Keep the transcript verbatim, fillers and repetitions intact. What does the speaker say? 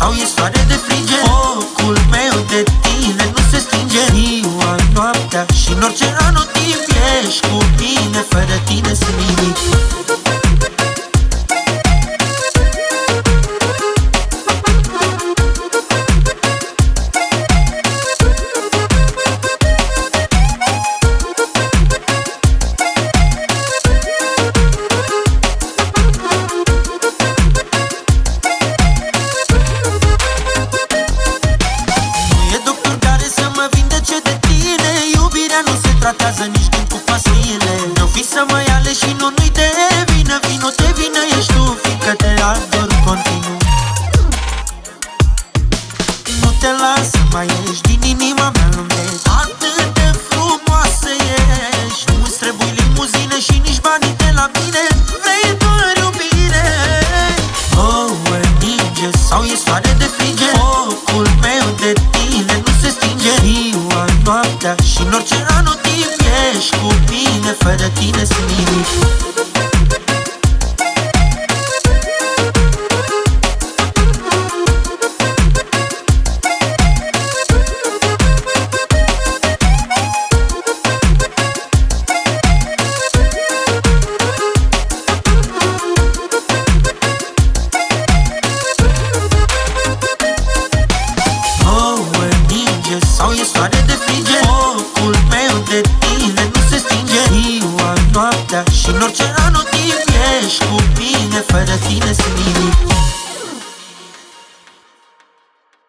sau e soare de frige. Focul meu de tine nu se stinge ziua, noaptea și în orice anotimp. Ești cu mine, fără tine sunt nimic. Nu se tratează nici când cu pastile. Nu fi să mă iale și nu nu-i de vină. Vino de vină ești tu, fiindcă te ador continuu. Nu te las să mai ieși din inima mea lume. Atât de frumoasă ești. Nu-ți trebuie limuzine și nici banii de la mine. Vrei doar iubire. Ouă ninge sau e soare de frige. Focul meu de tine nu se stinge ziua, noaptea și în orice anotimp. Ești cu mine, fără tine sunt nimic. Ouă ninge sau e soare de frige. Focul meu de tine nu se stinge ziua, noaptea și în orice anotimp. Ești cu mine, fără tine sunt nimic.